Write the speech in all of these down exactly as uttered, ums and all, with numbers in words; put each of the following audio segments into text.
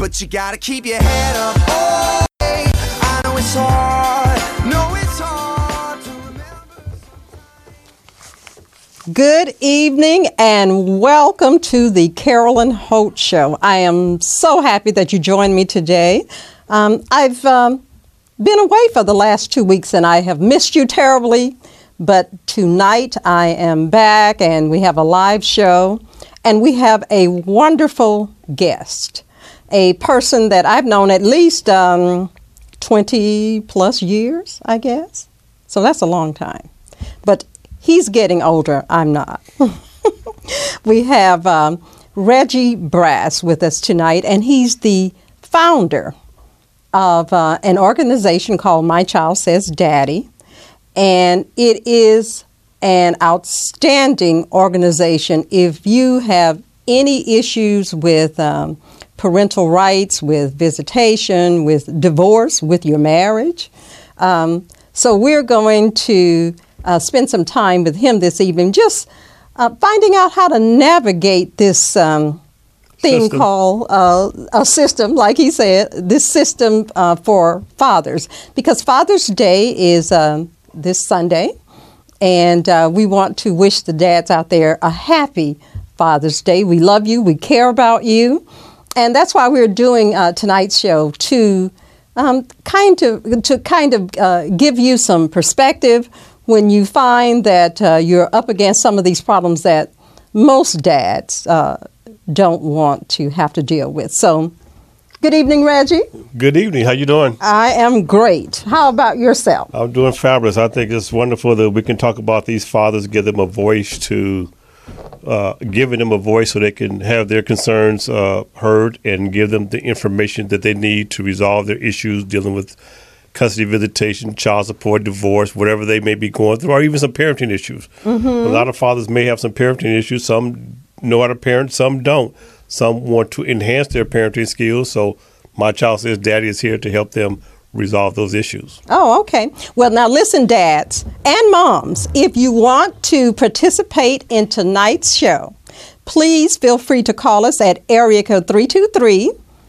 but you gotta keep your head up. Oh, hey, I know it's hard, know it's hard to remember. Good evening and welcome to the Carolyn Holt Show. I am so happy that you joined me today. Um, I've um, been away for the last two weeks and I have missed you terribly, but tonight I am back and we have a live show and we have a wonderful guest, a person that I've known at least um, twenty plus years, I guess. So that's a long time. But he's getting older. I'm not. We have um, Reggie Brass with us tonight, and he's the founder of uh, an organization called My Child Says Daddy. And it is an outstanding organization. If you have any issues with um, parental rights, with visitation, with divorce, with your marriage. Um, so we're going to Uh, spend some time with him this evening, just uh, finding out how to navigate this um, thing system. called uh, a system, like he said, this system uh, for fathers. Because Father's Day is um, this Sunday, and uh, we want to wish the dads out there a happy Father's Day. We love you. We care about you. And that's why we're doing uh, tonight's show to um, kind of, to kind of uh, give you some perspective when you find that uh, you're up against some of these problems that most dads uh, don't want to have to deal with. So, good evening, Reggie. Good evening. How you doing? I am great. How about yourself? I'm doing fabulous. I think it's wonderful that we can talk about these fathers, give them a voice to, uh, giving them a voice so they can have their concerns uh, heard and give them the information that they need to resolve their issues dealing with custody visitation, child support, divorce, whatever they may be going through, or even some parenting issues. Mm-hmm. A lot of fathers may have some parenting issues. Some know how to parent, some don't. Some want to enhance their parenting skills. So My Child Says Daddy is here to help them resolve those issues. Oh, okay. Well, now listen, dads and moms, if you want to participate in tonight's show, please feel free to call us at area code three two three,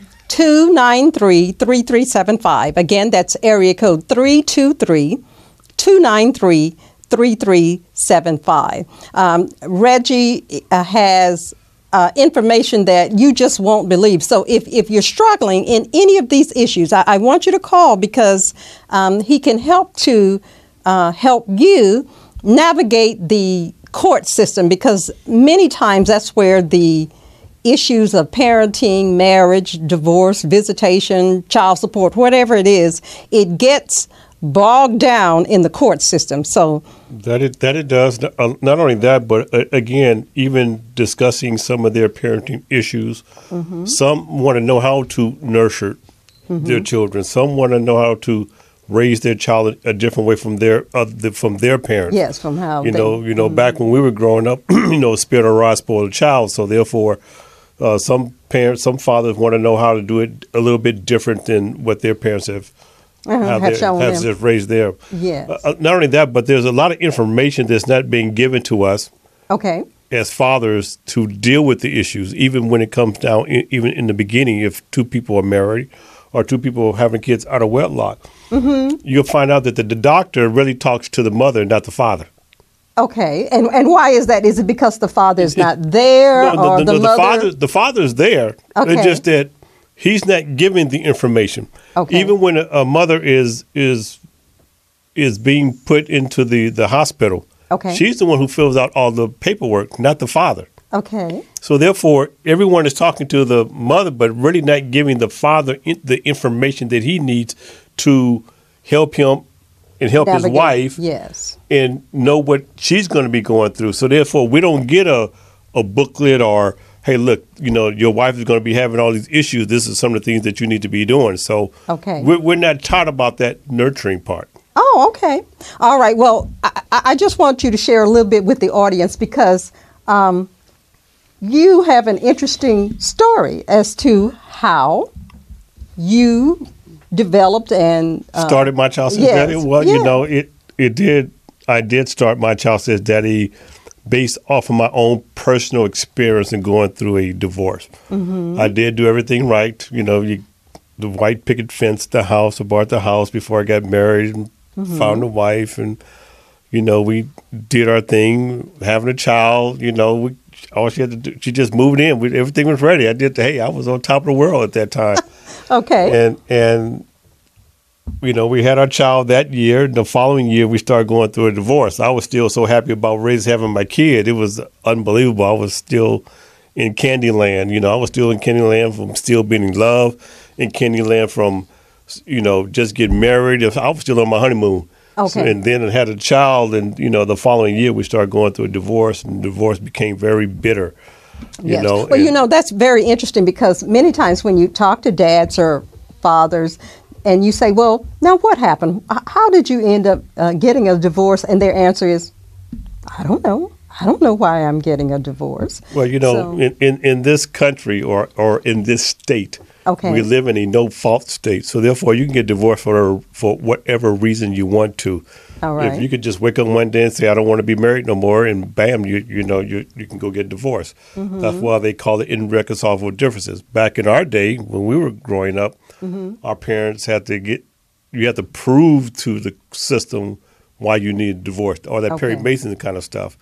two nine three, three three seven five. Again, that's area code three two three, two nine three, three three seven five. Um, Reggie uh, has uh, information that you just won't believe. So if, if you're struggling in any of these issues, I, I want you to call because um, he can help to uh, help you navigate the court system, because many times that's where the issues of parenting, marriage, divorce, visitation, child support, whatever it is, it gets bogged down in the court system. So that it that it does. Uh, not only that, but uh, again, even discussing some of their parenting issues. Mm-hmm. Some want to know how to nurture mm-hmm. their children. Some want to know how to raise their child a different way from their uh, the, from their parents. Yes, from how you they, know you know mm-hmm. back when we were growing up, you know, spirit or rod spoiled a child. So therefore. Uh, some parents, some fathers want to know how to do it a little bit different than what their parents have uh-huh, have, have their, shown have them. raised their. Yes. Uh, not only that, but there's a lot of information that's not being given to us. Okay. As fathers to deal with the issues, even when it comes down, in, even in the beginning, if two people are married or two people are having kids out of wedlock, mm-hmm. you'll find out that the, the doctor really talks to the mother, not the father. Okay, and and why is that? Is it because the father is not there, no, or the, the, the, the mother? father, the father's there. Okay. It's just that he's not giving the information. Okay. Even when a, a mother is is is being put into the, the hospital, okay. she's the one who fills out all the paperwork, not the father. Okay. So therefore, everyone is talking to the mother, but really not giving the father in, the information that he needs to help him and help Navigate. his wife. Yes. And know what she's going to be going through. So therefore, we don't get a, a booklet or, hey, look, you know, your wife is going to be having all these issues. This is some of the things that you need to be doing. So okay. we're, we're not taught about that nurturing part. Oh, okay. All right. Well, I, I just want you to share a little bit with the audience because um, you have an interesting story as to how you developed and uh, started My Child Says yes, Daddy. Well, yeah. you know, it it did. I did start My Child Says Daddy based off of my own personal experience in going through a divorce. Mm-hmm. I did do everything right. You know, you, the white picket fence, the house, I bought the house before I got married and mm-hmm. found a wife. And, you know, we did our thing, having a child, you know, we, all she had to do, she just moved in. We, everything was ready. I did, hey, I was on top of the world at that time. Okay. And, and, you know, we had our child that year. The following year, we started going through a divorce. I was still so happy about raising, having my kid. It was unbelievable. I was still in Candyland. You know, I was still in Candyland from still being in love, in Candyland from, you know, just getting married. I was still on my honeymoon. Okay. So, and then I had a child, and, you know, the following year, we started going through a divorce, and the divorce became very bitter. You yes. know, well, and, you know, that's very interesting because many times when you talk to dads or fathers, and you say, well, now what happened? H- How did you end up uh, getting a divorce? And their answer is, I don't know. I don't know why I'm getting a divorce. Well, you know, So- in, in, in this country or, or in this state, Okay. we live in a no-fault state. So therefore, you can get divorced for for whatever reason you want to. All right. If you could just wake up one day and say, I don't want to be married no more, and bam, you you know, you, you can go get divorced. Mm-hmm. That's why they call it irreconcilable differences. Back in our day, when we were growing up, Mm-hmm. our parents had to get, you had to prove to the system why you needed divorced, or that Perry Okay. Mason kind of stuff.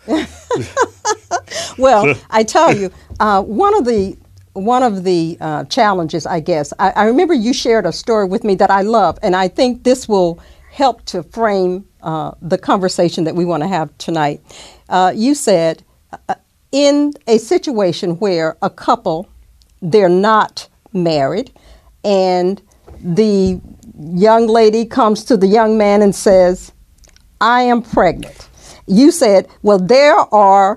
Well, I tell you, uh, one of the one of the uh, challenges, I guess, I, I remember you shared a story with me that I love, and I think this will help to frame uh, the conversation that we want to have tonight. Uh, you said, uh, in a situation where a couple, they're not married, and the young lady comes to the young man and says, I am pregnant. You said, well, there are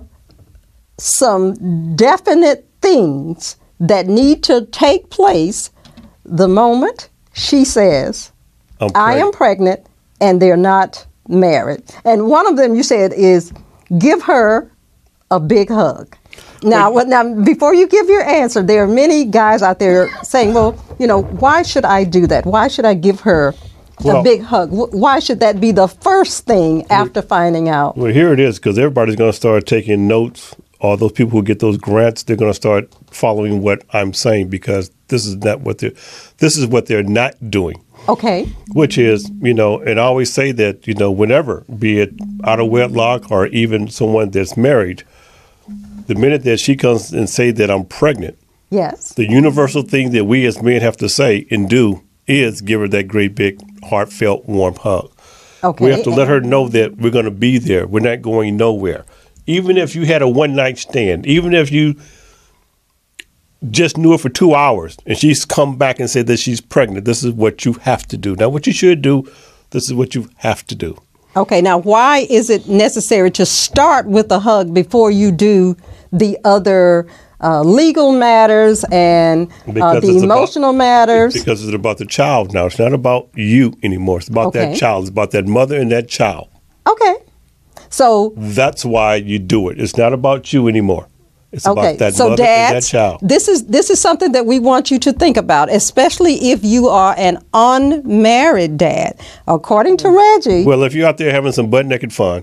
some definite things that need to take place the moment she says, I'm I am pregnant, and they're not married. And one of them you said is give her a big hug. Now, well, now, before you give your answer, there are many guys out there saying, well, you know, why should I do that? Why should I give her Well- a big hug? Wh- Why should that be the first thing after finding out? Well, here it is, because everybody's going to start taking notes. All those people who get those grants, they're going to start following what I'm saying, because this is not what they're, this is what they're not doing. Okay. Which is, you know, and I always say that, you know, whenever, be it out of wedlock or even someone that's married, the minute that she comes and say that I'm pregnant, Yes. the universal thing that we as men have to say and do is give her that great big heartfelt warm hug. Okay. We have to let her know that we're going to be there. We're not going nowhere. Even if you had a one night stand, even if you just knew her for two hours and she's come back and said that she's pregnant, this is what you have to do. Now, what you should do, this is what you have to do. Okay, now why is it necessary to start with a hug before you do the other uh, legal matters and uh, Because the it's about- emotional matters? Because it's about the child now. It's not about you anymore. It's about Okay. that child. It's about that mother and that child. Okay, so That's why you do it. It's not about you anymore. It's okay, about that so mother and that dads, child. this is this is something that we want you to think about, especially if you are an unmarried dad. According to Reggie, Well, if you're out there having some butt naked fun,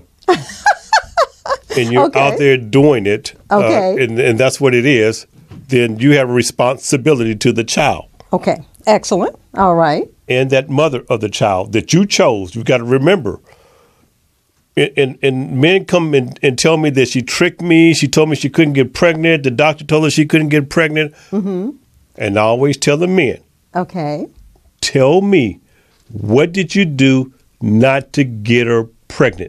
and you're Okay. out there doing it, Okay. uh, and, and that's what it is, then you have a responsibility to the child okay, excellent, all right, and that mother of the child that you chose. You've got to remember. And, and, and men come and, and tell me that she tricked me. She told me she couldn't get pregnant. The doctor told her she couldn't get pregnant. Mm-hmm. And I always tell the men, okay, tell me, what did you do not to get her pregnant?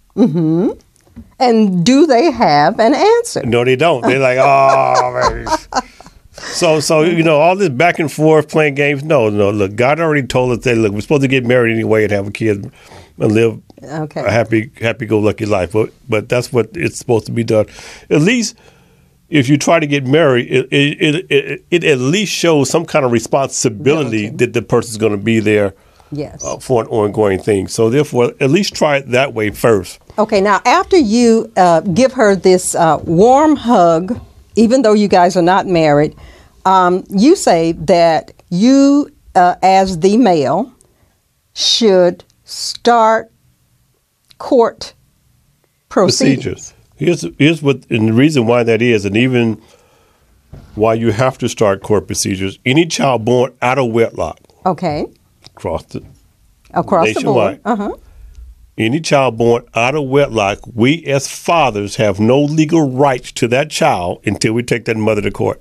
and do they have an answer? No, they don't. They're like, oh, man. So, so you know, all this back and forth playing games. No, no. Look, God already told us that. Look, we're supposed to get married anyway and have a kid and live Okay. a happy, happy-go-lucky life. But, but that's what it's supposed to be done. At least, if you try to get married, it it it, it, it at least shows some kind of responsibility Ability. that the person's going to be there Yes. uh, for an ongoing thing. So, therefore, at least try it that way first. Okay, now after you uh, give her this uh, warm hug, even though you guys are not married, um, you say that you, uh, as the male, should start court procedures. Procedures. Here's here's what, and the reason why that is, and even why you have to start court procedures. Any child born out of wedlock, Okay. across the Across nationwide, the board. Uh-huh. any child born out of wedlock, we as fathers have no legal rights to that child until we take that mother to court.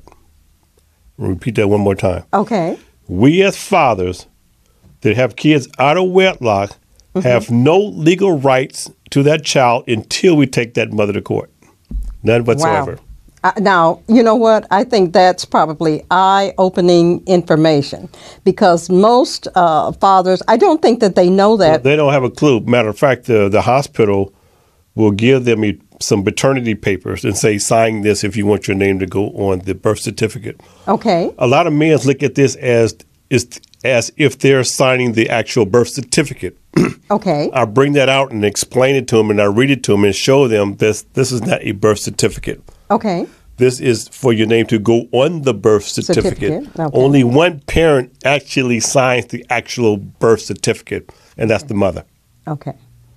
I'll repeat that one more time. Okay. We as fathers that have kids out of wedlock Mm-hmm. have no legal rights to that child until we take that mother to court. None whatsoever. Wow. Uh, now, you know what? I think that's probably eye-opening information because most uh, fathers, I don't think that they know that. They don't have a clue. Matter of fact, the, the hospital will give them a, some paternity papers and say, sign this if you want your name to go on the birth certificate. Okay. A lot of men look at this as is as if they're signing the actual birth certificate. Okay. I bring that out and explain it to them, and I read it to them and show them this. This is not a birth certificate. Okay. This is for your name to go on the birth certificate. Certificate, okay. Only one parent actually signs the actual birth certificate, and that's the mother. Okay.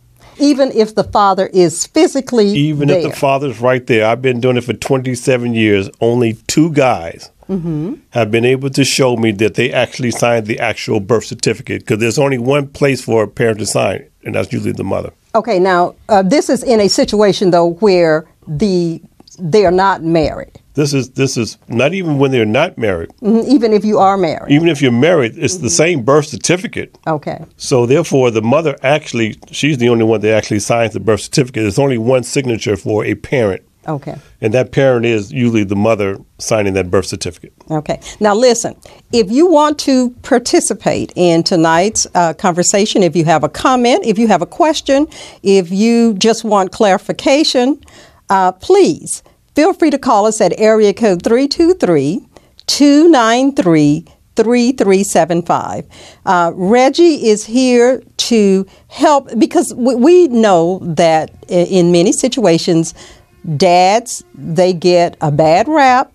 Even if the father is physically Even there. if the father's right there. I've been doing it for twenty-seven years. Only two guys Mm-hmm. have been able to show me that they actually signed the actual birth certificate, because there's only one place for a parent to sign, and that's usually the mother. Okay. Now, uh, this is in a situation though where the they are not married. This is this is not even when they're not married. Mhm, even if you are married. Even if you're married, it's the same birth certificate. Okay. So therefore, the mother actually, she's the only one that actually signs the birth certificate. There's only one signature for a parent, Okay. and that parent is usually the mother signing that birth certificate. Okay. Now, listen, if you want to participate in tonight's uh, conversation, if you have a comment, if you have a question, if you just want clarification, uh, please feel free to call us at area code three two three, two nine three, three three seven five. Uh, Reggie is here to help because we, we know that i- in many situations, dads, they get a bad rap,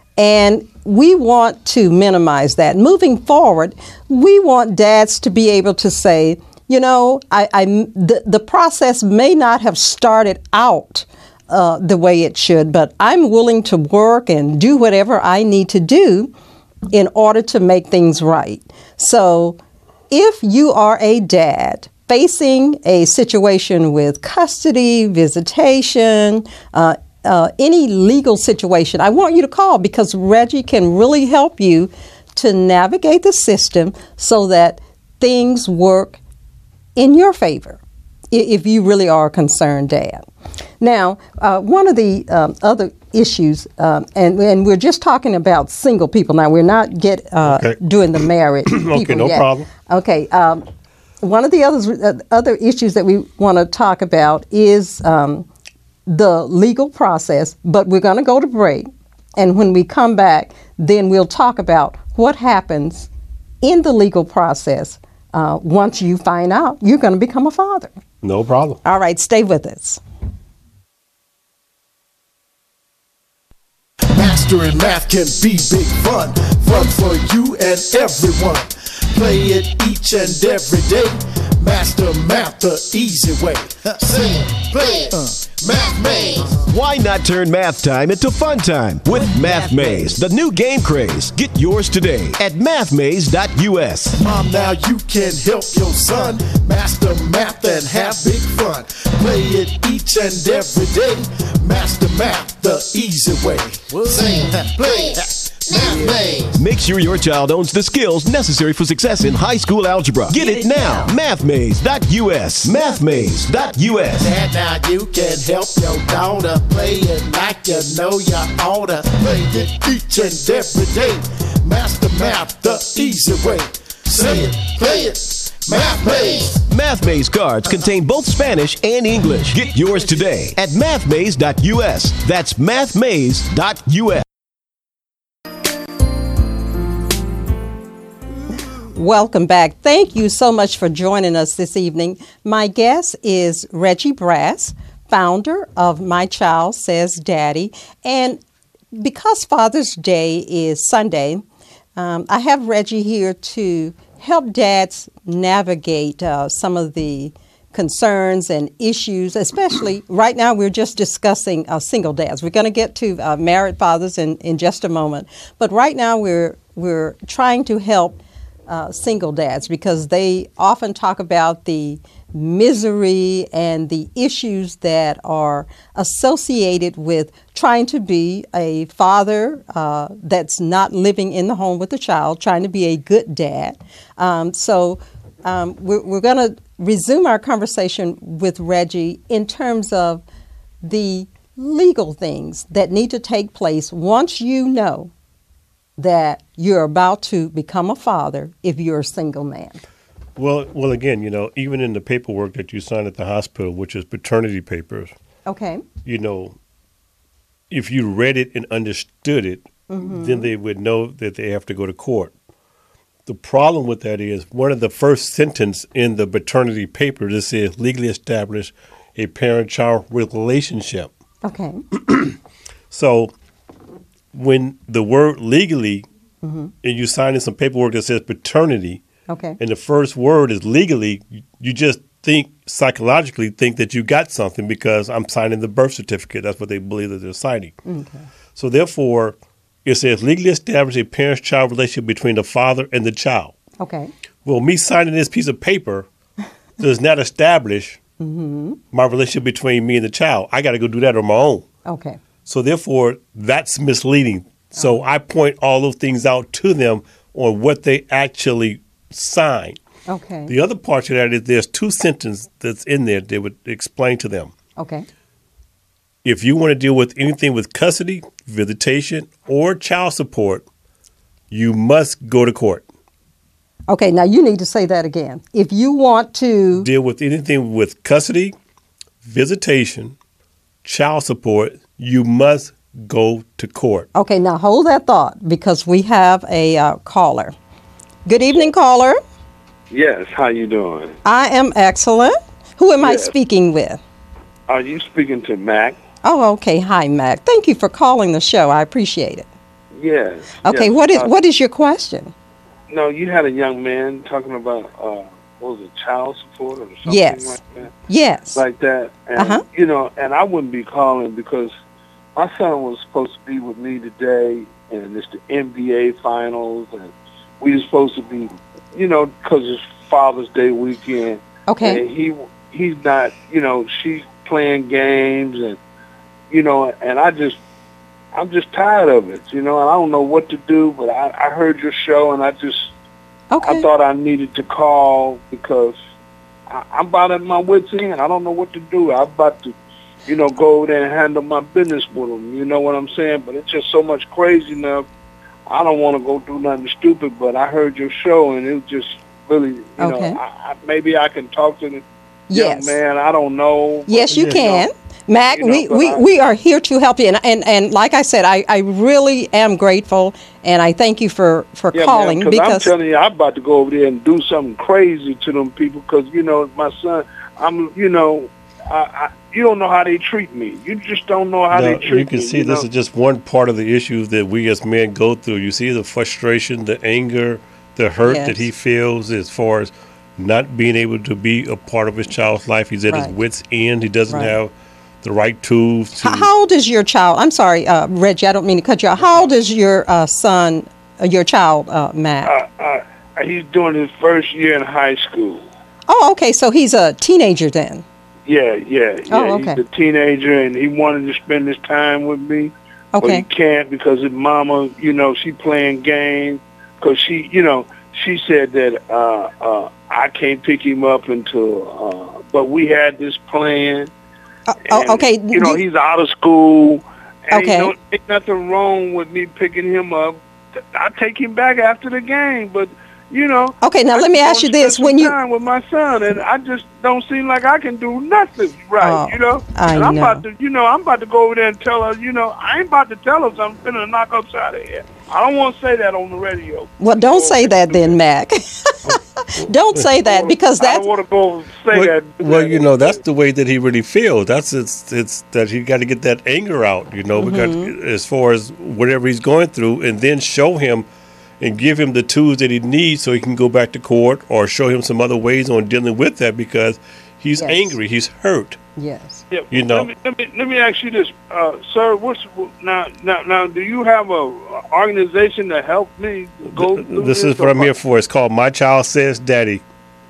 and we want to minimize that. Moving forward, we want dads to be able to say, you know, I, I the, the process may not have started out uh, the way it should, but I'm willing to work and do whatever I need to do in order to make things right. So if you are a dad facing a situation with custody, visitation, uh, uh, any legal situation, I want you to call because Reggie can really help you to navigate the system so that things work in your favor i- if you really are a concerned dad. Now, uh, one of the um, other issues, um, and, and we're just talking about single people. Now, we're not get uh, Okay. doing the married people Okay, no yet. problem. Okay. Um, one of the others, uh, other issues that we want to talk about is um, the legal process, but we're going to go to break. And when we come back, then we'll talk about what happens in the legal process uh, once you find out you're going to become a father. No problem. All right, stay with us. Mastering math can be big fun. Fun for you and everyone. Play it each and every day. Master math the easy way. Sing, play it, Math Maze. Why not turn math time into fun time with Math Maze, the new game craze? Get yours today at math maze dot U S. Mom, now you can help your son master math and have big fun. Play it each and every day. Master math the easy way. Sing, play it, Math Maze. Make sure your child owns the skills necessary for success in high school algebra. Get it now. math maze dot U S. math maze dot U S. Dad, now you can help your daughter play it like you know you oughta. Play it each and every day. Master math the easy way. Say it, play it, Math Maze. Math Maze cards contain both Spanish and English. Get yours today at math maze dot U S. That's math maze dot U S. Welcome back. Thank you so much for joining us this evening. My guest is Reggie Brass, founder of My Child Says Daddy. And because Father's Day is Sunday, um, I have Reggie here to help dads navigate uh, some of the concerns and issues, especially right now we're just discussing uh, single dads. We're going to get to uh, married fathers in, in just a moment. But right now we're, we're trying to help uh, single dads because they often talk about the misery and the issues that are associated with trying to be a father uh, that's not living in the home with the child, trying to be a good dad. Um, so um, we're, we're going to resume our conversation with Reggie in terms of the legal things that need to take place once you know that you're about to become a father if you're a single man. Well, well, again, you know, even in the paperwork that you sign at the hospital, which is paternity papers, Okay. you know, if you read it and understood it, Mm-hmm. then they would know that they have to go to court. The problem with that is one of the first sentence in the paternity paper that says legally establish a parent-child relationship. Okay. So when the word legally, Mm-hmm. and you sign in some paperwork that says paternity, Okay. and the first word is legally, you- you just think psychologically think that you got something because I'm signing the birth certificate. That's what they believe that they're signing. Okay. So therefore, it says legally establish a parent-child relationship between the father and the child. Okay. Well, me signing this piece of paper does not establish Mm-hmm. my relationship between me and the child. I got to go do that on my own. Okay. So therefore, that's misleading. So I point all those things out to them on what they actually sign. Okay. The other part of that is there's two sentences that's in there that would explain to them. Okay. If you want to deal with anything with custody, visitation, or child support, you must go to court. Okay. Now you need to say that again. If you want to. Deal with anything with custody, visitation, child support, you must go to court. Okay. Now hold that thought because we have a uh, caller. Good evening, caller. Yes, how you doing? I am excellent. Who am I Yes. speaking with? Are you speaking to Mac? Oh, okay. Hi, Mac. Thank you for calling the show. I appreciate it. Yes. Okay. yes. What is Uh, what is your question? No, you had a young man talking about uh, what was it, child support or something Yes. like that, Yes. like that. And Uh-huh. you know, and I wouldn't be calling because my son was supposed to be with me today, and it's the N B A finals, and we were supposed to be, you know, because it's Father's Day weekend. Okay. And he he's not, you know, she's playing games, and you know, and I just, I'm just tired of it, you know, and I don't know what to do. But I, I heard your show, and I just, Okay. I thought I needed to call because I, I'm about at my wit's end. I don't know what to do. I'm about to, you know, go over there and handle my business with them. You know what I'm saying? But it's just so much crazy enough. I don't want to go do nothing stupid. But I heard your show, and it was just really, you Okay. know, I, I, maybe I can talk to the Yes. young man. I don't know. Yes, you know. can. Mac, You know, we, but we, I- we are here to help you. And, and, and like I said, I, I really am grateful, and I thank you for, for Yeah, calling. man, 'cause I'm because telling you, I'm about to go over there and do something crazy to them people because, you know, my son, I'm, you know, I, I, you don't know how they treat me. You just don't know how Now, they treat me. you can see you this know? is just one part of the issues that we as men go through. You see the frustration, the anger, the hurt Yes. that he feels as far as not being able to be a part of his child's life. He's at Right. his wit's end. He doesn't Right. have the right tools to. how, how old is your child? I'm sorry, uh, Reggie, I don't mean to cut you off. How old is your uh, son, uh, your child, uh, Mac? Uh, uh, he's doing his first year in high school. oh, okay, so he's a teenager then. Yeah, yeah, yeah. Oh, okay. He's a teenager, and he wanted to spend his time with me. But he Okay. can't because his mama, you know, she playing games. Because she, you know, she said that uh, uh, I can't pick him up until, uh, but we had this plan. Uh, And, oh, okay. You know, you- he's out of school. And Okay. you know, ain't nothing wrong with me picking him up. I take him back after the game, but you know. Okay, now I let me just ask you wanna this. spend When some you- time with my son, and I just don't seem like I can do nothing right. Oh, you know. I and I'm know. about to, you know, I'm about to go over there and tell her. You know, I ain't about to tell her something. I'm finna knock upside her head. I don't want to say that on the radio. Well, don't Go say over that there. then, Mac. Don't say that because I that's don't want to go say well, that. well, you know, that's the way that he really feels. That's it's it's that he got to get that anger out. You know, because Mm-hmm. as far as whatever he's going through, and then show him and give him the tools that he needs so he can go back to court or show him some other ways on dealing with that because He's Yes. angry. He's hurt. Yes. Yeah, You know- Let me, let me let me ask you this, uh, sir. What's now now now? Do you have a organization to help me go through This this? is what I'm here for. It's called My Child Says Daddy.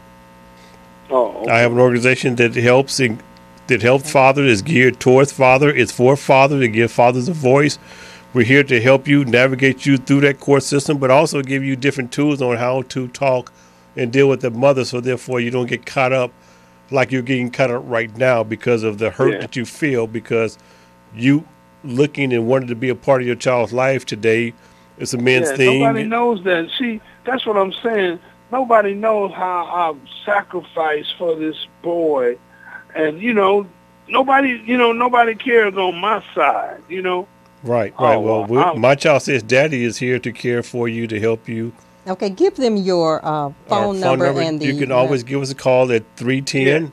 Oh, okay. I have an organization that helps in, that helps fathers, is geared towards father. It's for father to give fathers a voice. We're here to help you navigate you through that court system, but also give you different tools on how to talk and deal with the mother, so therefore you don't get caught up like you're getting caught up right now because of the hurt Yeah. that you feel because you looking and wanted to be a part of your child's life today. It's a man's Yeah, thing. nobody knows that. See, that's what I'm saying. Nobody knows how I've sacrificed for this boy, and you know, nobody, you know, nobody cares on my side. You know. Right, right. Oh, well, well, we I'm- My Child Says Daddy is here to care for you, to help you. Okay, give them your uh, Our phone, number, and the. you can always give us a call at three one zero,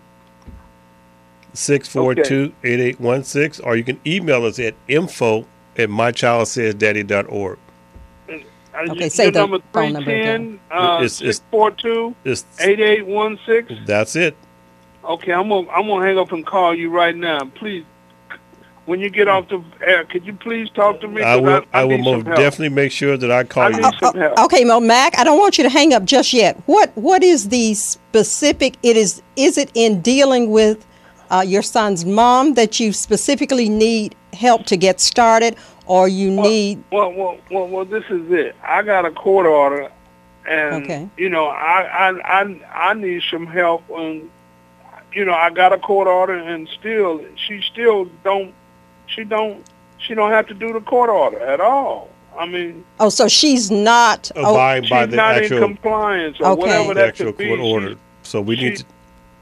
six four two, eight eight one six, or you can email us at info at my child says daddy dot org. Okay, say the phone number again. Uh, It's- it's- six four two, It's, eight eight one six. that's it. Okay, I'm gonna I'm gonna hang up and call you right now. Please, when you get off the air, could you please talk to me? I 'Cause will. I, I will need most some help. definitely make sure that I call I you. need some help. Okay, Mo Mac, I don't want you to hang up just yet. What What is the specific? It is. Is it in dealing with uh, your son's mom that you specifically need help to get started, or you need? Well, well, well, well, this is it. I got a court order, and Okay. you know, I, I, I, I need some help. And you know, I got a court order, and still, she still don't, she don't, she don't have to do the court order at all. I mean, Oh, so she's not. Oh, Abide she's by the not in actual, compliance or Okay. whatever the that actual could be. court She- order. So we need she- to.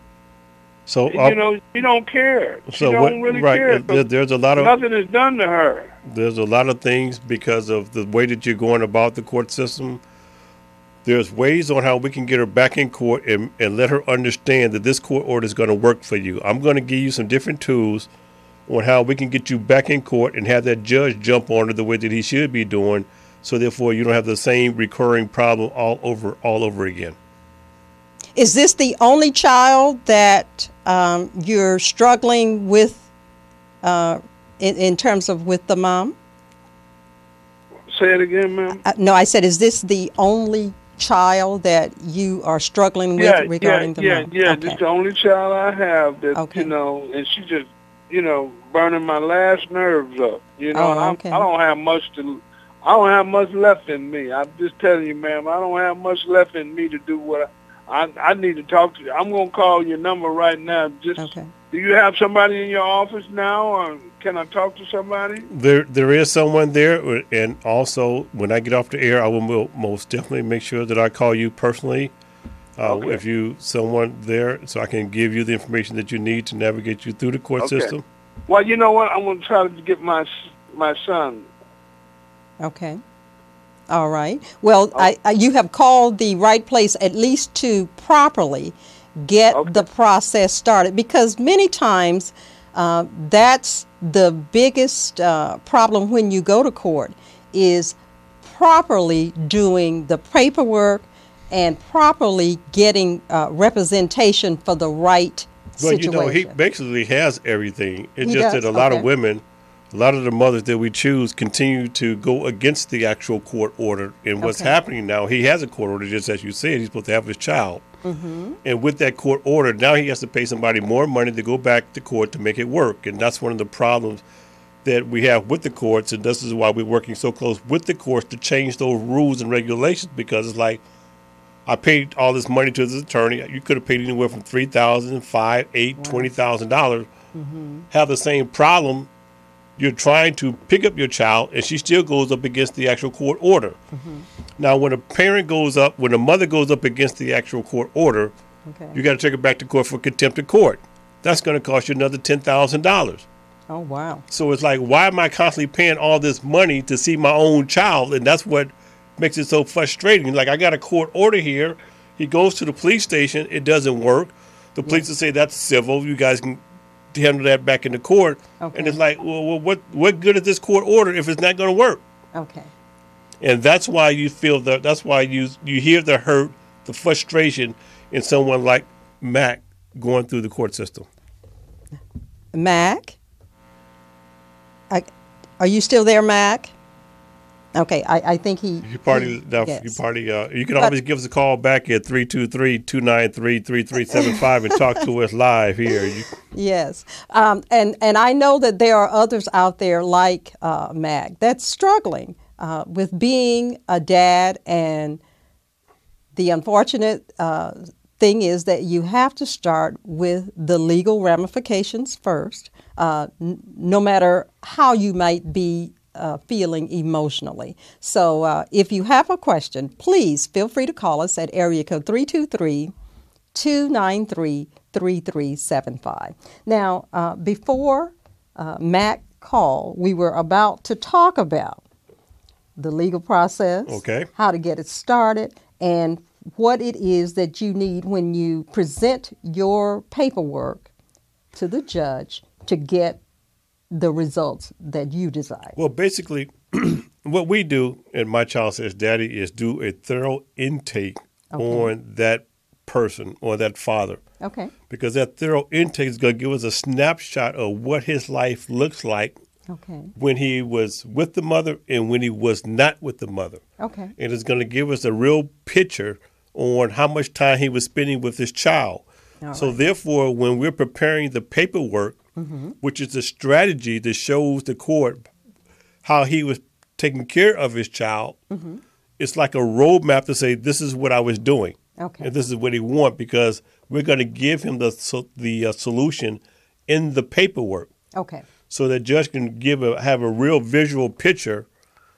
So you uh, know, she don't care. She so don't what? really Right. care. There, there's a lot of Nothing is done to her. there's a lot of things because of the way that you're going about the court system. There's ways on how we can get her back in court and, and let her understand that this court order is going to work for you. I'm going to give you some different tools on how we can get you back in court and have that judge jump on it the way that he should be doing, so therefore you don't have the same recurring problem all over all over again. Is this the only child that um, you're struggling with, uh, in, in terms of with the mom? Say it again, ma'am. Uh, no, I said, is this the only child that you are struggling with yeah, regarding yeah, the yeah, mom? yeah. Okay. This is the only child I have that Okay. you know, and she just you know burning my last nerves up. You know, Oh, and I'm, okay. I don't have much to. I don't have much left in me. I'm just telling you, ma'am. I don't have much left in me to do what I. I, I need to talk to you. I'm gonna call your number right now. Just Okay. do you have somebody in your office now, or can I talk to somebody? There, there is someone there, and also when I get off the air, I will mo- most definitely make sure that I call you personally. Uh, Okay. If you someone there, so I can give you the information that you need to navigate you through the court Okay. system. Well, you know what? I'm gonna try to get my s- my son. Okay. All right. Well, I, I, you have called the right place at least to properly get Okay. the process started, because many times uh, that's the biggest uh, problem when you go to court is properly doing the paperwork and properly getting uh, representation for the right Well, situation. you know, he basically has everything. It's He just does? that a lot Okay. of women, a lot of the mothers that we choose continue to go against the actual court order. And what's Okay. happening now, he has a court order, just as you said, he's supposed to have his child. Mm-hmm. And with that court order, now he has to pay somebody more money to go back to court to make it work. And that's one of the problems that we have with the courts. And this is why we're working so close with the courts to change those rules and regulations, because it's like, I paid all this money to this attorney. You could have paid anywhere from three thousand, five, eight, twenty thousand dollars. Have the same problem. You're trying to pick up your child, and she still goes up against the actual court order. Now, when a parent goes up, when a mother goes up against the actual court order, Okay. you got to take her back to court for contempt of court. That's going to cost you another ten thousand dollars. Oh, wow. So it's like, why am I constantly paying all this money to see my own child? And that's what makes it so frustrating. Like, I got a court order here. He goes to the police station. It doesn't work. The police will say that's civil. You guys can handle that back in the court. Okay. And it's like, well, well, what what good is this court order if it's not going to work? Okay. And that's why you feel the. That's why you you hear the hurt, the frustration in someone like Mac going through the court system. Mac? I, are you still there, Mac? Okay, I, I think he. You party. he- Now, yes. you party. Uh, you can But- always give us a call back at three two three, two nine three, three three seven five and talk to us live here. You, Yes, um, and and I know that there are others out there like uh, Mac that's struggling uh, with being a dad, and the unfortunate uh, thing is that you have to start with the legal ramifications first, uh, n- no matter how you might be uh, feeling emotionally. So uh, if you have a question, please feel free to call us at area code three two three, two nine three, three three seven five. Now, uh, before uh, Mac called, we were about to talk about the legal process, Okay. how to get it started, and what it is that you need when you present your paperwork to the judge to get the results that you desire. well, basically, what we do, and my child says, Daddy, is do a thorough intake Okay. on that person or that father. Okay. Because that thorough intake is going to give us a snapshot of what his life looks like Okay. when he was with the mother and when he was not with the mother. Okay. And it's going to give us a real picture on how much time he was spending with his child. All so right. therefore, when we're preparing the paperwork, which is a strategy that shows the court how he was taking care of his child, it's like a roadmap to say, this is what I was doing. Okay. And this is what he wants, because we're going to give him the so, the uh, solution in the paperwork, Okay. so that judge can give a have a real visual picture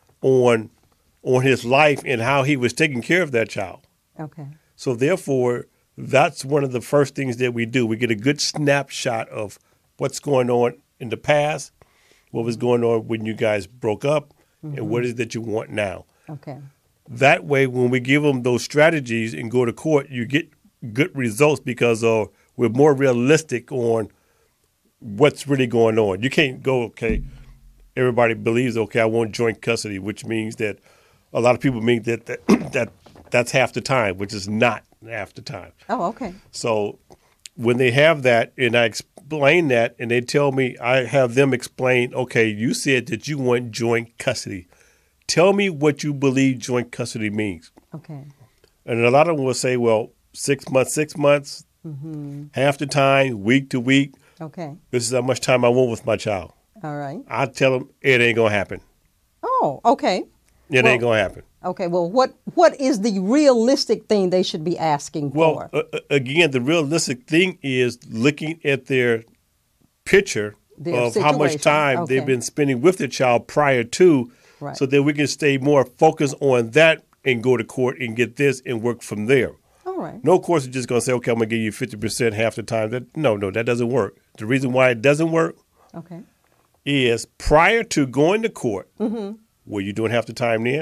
on on his life and how he was taking care of that child. Okay. So therefore, that's one of the first things that we do. We get a good snapshot of what's going on in the past, what was going on when you guys broke up, and what is it that you want now. Okay. That way, when we give them those strategies and go to court, you get good results because uh, we're more realistic on what's really going on. You can't go, okay, everybody believes, okay, I want joint custody, which means that a lot of people mean that that, that that's half the time, which is not half the time. Oh, okay. So when they have that and I explain that and they tell me, I have them explain, okay, you said that you want joint custody. Tell me what you believe joint custody means. Okay. And a lot of them will say, well, six months, six months, half the time, week to week. Okay. This is how much time I want with my child. All right. I tell them it ain't going to happen. Oh, okay. It Well- ain't going to happen. Okay. Well, what what is the realistic thing they should be asking Well, for? uh, uh, again, the realistic thing is looking at their picture Their of how much situation. time Okay. they've been spending with their child prior to, Right. so that we can stay more focused on that and go to court and get this and work from there. All right. No courts are just going to say, okay, I'm going to give you fifty percent half the time. That No, no, that doesn't work. The reason why it doesn't work Okay. is prior to going to court, Mm-hmm. were you doing half the time then?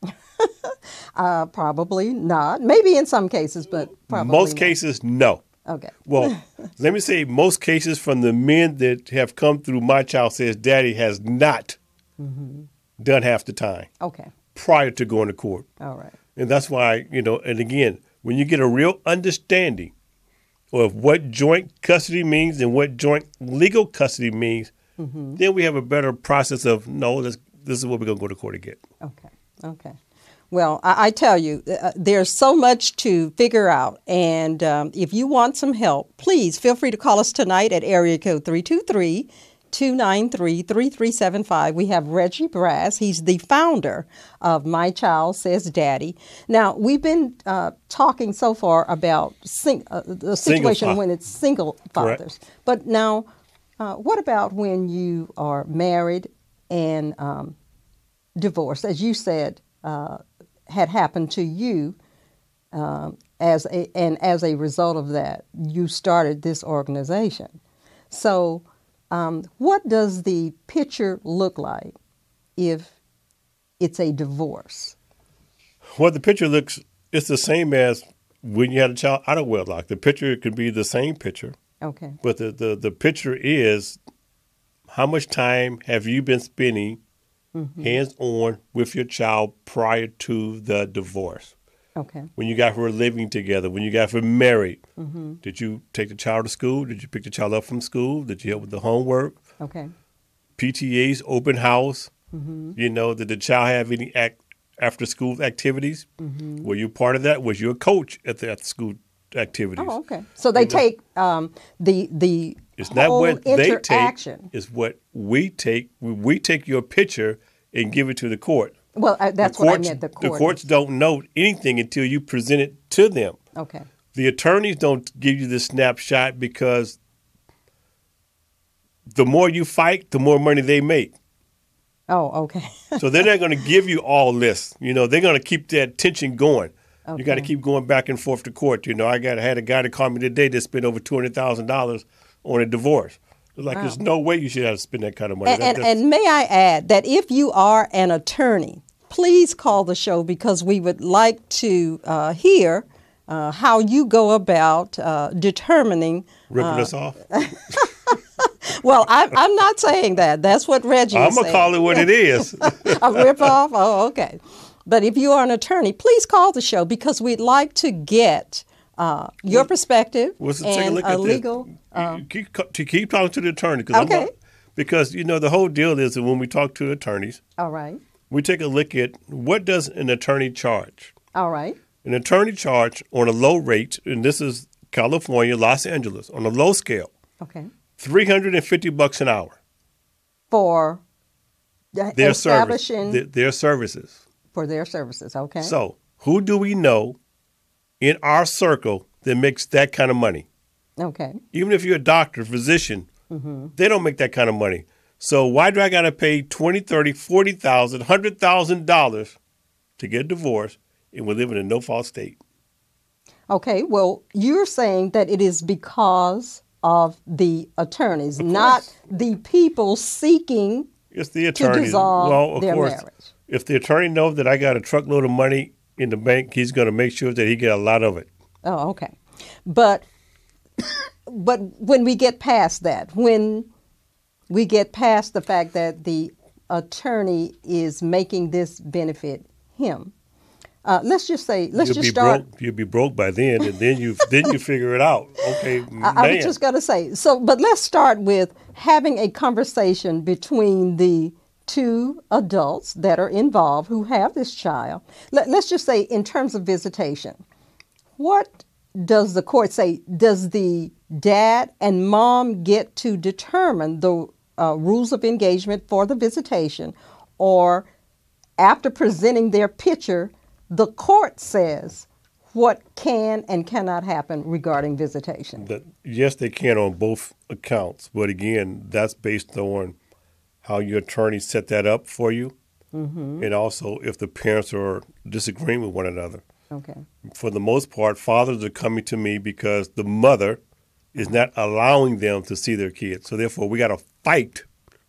Uh, probably not. Maybe in some cases, but probably Most not. cases, no. Okay. Well, let me say most cases from the men that have come through my child says daddy has not done half the time Okay. prior to going to court. All right. And that's why, you know, and again, when you get a real understanding of what joint custody means and what joint legal custody means, then we have a better process of, no, this, this is what we're going to go to court to get. Okay. Okay. Well, I, I tell you, uh, there's so much to figure out. And um, if you want some help, please feel free to call us tonight at area code three two three, two nine three, three three seven five. We have Reggie Brass. He's the founder of My Child Says Daddy. Now, we've been uh, talking so far about sing- uh, the situation fa- when it's single Correct. fathers. But now, uh, what about when you are married and um, divorced? As you said, uh, had happened to you, um, as a, and as a result of that, you started this organization. So, um, what does the picture look like if it's a divorce? Well, the picture looks, it's the same as when you had a child out of wedlock. The picture could be the same picture, Okay. but the, the, the picture is how much time have you been spending hands-on with your child prior to the divorce. Okay. When you guys were living together, when you guys were married, mm-hmm. did you take the child to school? Did you pick the child up from school? Did you help with the homework? Okay. P T As, open house. Mm-hmm. You know, did the child have any act after school activities? Mm-hmm. Were you part of that? Was you a coach at the after school activities? Oh, okay. So they You know? take um, the the It's not whole what they take. interaction. It's what we take. We, we take your picture and give it to the court. Well, uh, that's the what I courts, meant. The, the court. courts don't know anything until you present it to them. Okay. The attorneys don't give you the snapshot because the more you fight, the more money they make. Oh, okay. So they're not going to give you all this. You know, they're going to keep that tension going. Okay. You got to keep going back and forth to court. You know, I got I had a guy that called me today that spent over two hundred thousand dollars on a divorce. It's like, Wow. there's no way you should have to spend that kind of money. And, That- and, that's- and may I add that if you are an attorney, please call the show because we would like to uh, hear uh, how you go about uh, determining. ripping uh, us off. Well, I, I'm not saying that. That's what Reggie I'm is going to saying. call it what it is. A rip off? Oh, okay. But if you are an attorney, please call the show because we'd like to get uh, your perspective Let's take a and look a at legal. this. Uh, You keep, to keep talking to the attorney. 'Cause I'm Okay. not- because, you know, the whole deal is that when we talk to attorneys, all right. we take a look at what does an attorney charge. All right. An attorney charge on a low rate, and this is California, Los Angeles, on a low scale, Okay. three hundred fifty bucks an hour. For the Their service, establishing their, their services. for their services. Okay. So, who do we know in our circle that makes that kind of money? Okay. Even if you're a doctor, physician, they don't make that kind of money. So why do I got to pay twenty, thirty, forty thousand, one hundred thousand dollars to get a divorce, and we live in a no-fault state? Okay. Well, you're saying that it is because of the attorneys, not the people seeking. It's the attorney. dissolve well, of their course, marriage. if the attorney knows that I got a truckload of money in the bank, he's going to make sure that he get a lot of it. Oh, okay. But but when we get past that, when we get past the fact that the attorney is making this benefit him, uh, let's just say, let's you'll just be start. broke. You'll be broke by then, and then you then you figure it out. Okay, I, man. I was just going to say, so, but let's start with having a conversation between the two adults that are involved who have this child. Let, let's just say, in terms of visitation, what does the court say? Does the dad and mom get to determine the uh, rules of engagement for the visitation, or after presenting their picture, the court says what can and cannot happen regarding visitation? That, yes, they can on both accounts, but again, that's based on how your attorney set that up for you, Mm-hmm. and also if the parents are disagreeing with one another. Okay. For the most part, fathers are coming to me because the mother is not allowing them to see their kids. So therefore, we got to fight